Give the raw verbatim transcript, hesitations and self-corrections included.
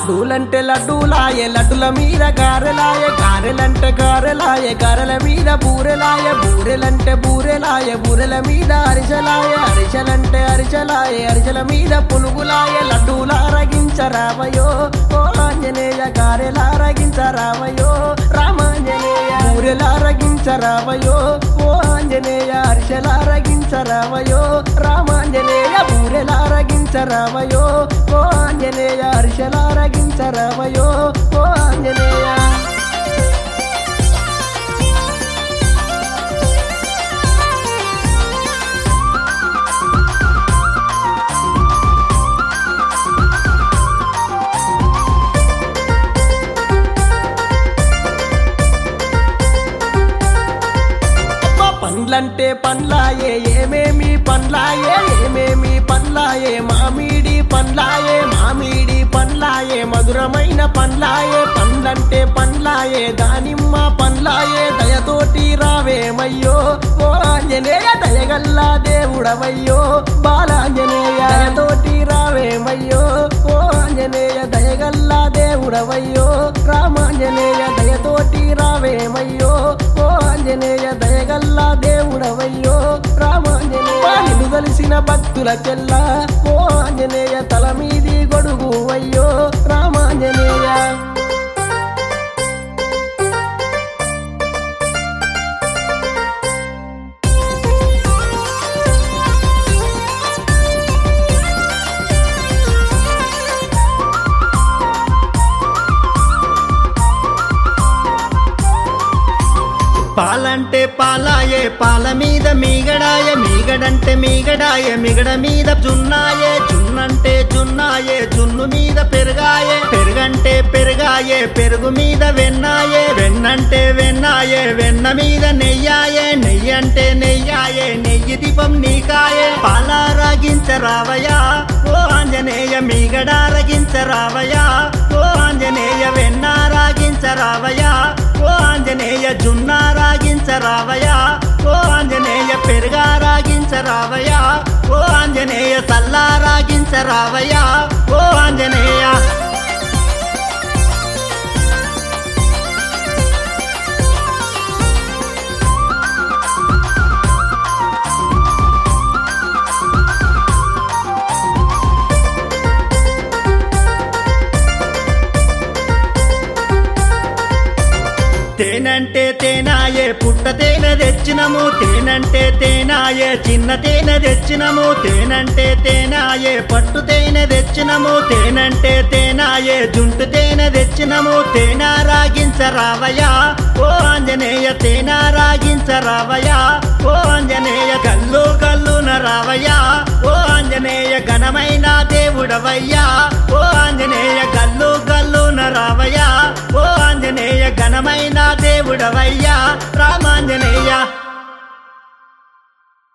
లడ్డూలంటే లడ్డూలాయే లడ్డుల మీద గారెలాయే గారెలంటే గారెలాయే గారెల మీద బూరెలాయే బూరెలంటే బూరెలాయే బూరెల మీద అరిసెలాయే అరిసెలంటే అరిసెలాయే అరిసెల మీద పునుగులాయే లడ్డూలారగించరావయో ఓ ఆంజనేయ గారెలారగించరావయో రామాంజనేయ బూరెలారగించరావయో ఓ ఆంజనేయ అరిసెలారగించరావయో రామాంజనేయ బూరెలారగించరావయో ఓ ఆంజనేయ అరిసెలారగించరావయో ఓ ఆంజనేయ పండ్లంటే పండ్లాయే ఏమేమి పండ్లాయే ఏమేమి పండ్లాయే మామిడి పండ్లాయే మామిడి పండ్లాయే మధురమైన పండ్లాయే పండ్లంటే పండ్లాయే దానిమ్మ పండ్లాయే దయతోటి రావేమయ్యో ఓ ఆంజనేయ దయగల్లా దేవుడవయ్యో బాలాంజనేయ దయతోటి రావేమయ్యో ఓ ఆంజనేయ దయగల్లా దేవుడవయ్యో రామాంజనేయ దయతోటి రావేమయ్యో ఓ ఆంజనేయ దయగల్లా దేవుడవయ్యో రామాంజనేయ నిన్ను కలిసిన భక్తులకెల్లా ఓ ఆంజనేయ తల మీది గొడుగు అయ్యో రామాంజనేయ పాలంటే పాలాయే పాల మీద మీగడాయ మీగడంటే మీగడాయ మిగడ మీద జున్నాయే జున్నంటే జున్నాయే జున్ను మీద పెరుగాయే పెరుగంటే పెరుగాయే పెరుగు మీద వెన్నాయే వెన్నంటే వెన్నాయే వెన్న మీద నెయ్యాయే నెయ్యి అంటే నెయ్యాయే నెయ్యి దీపం నీకాయే పాలారగించరావయా ఓ ఆంజనేయ మీగడారగించరావయా ఓ ఆంజనేయ వెన్నారాగించరావయా ఓ ఆంజనేయ జున్నారాగించరావయా ఓ ఆంజనేయ పెరుగారాగించరావయా ఓ ఆంజనేయ సల్లారాగించరావయా ఓ ఆంజనేయ తేనంటే తేనాయే పుట్ట తేనె తెచ్చినము తేనంటే తేనాయే చిన్న తేనె తెచ్చినము తేనంటే తేనాయే పట్టు తేనె తెచ్చినము తేనంటే తేనాయే జుంటు తేనె తెచ్చినము తేనారాగించరావయా ఓ ఆంజనేయ తేనారాగించరావయా ఓ ఆంజనేయ గల్లు గల్లున రావయ్యా ఓ ఆంజనేయ ఘనమైన దేవుడవయ్యా ఓ ఆంజనేయ గల్లు గల్లున రావయ్యా ఓ ఆంజనేయ ఘనమైన దేవుడవయ్యా రామాంజనేయ